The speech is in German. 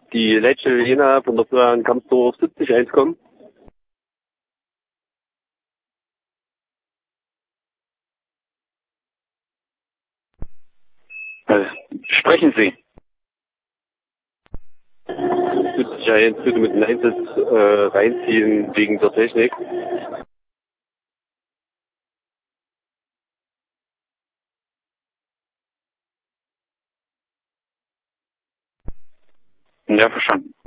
die letzte Jena von der Florian Kampsdorf 70 kommen. Sprechen Sie. 70 bitte mit dem Einsatz reinziehen wegen der Technik. Ja, verstanden.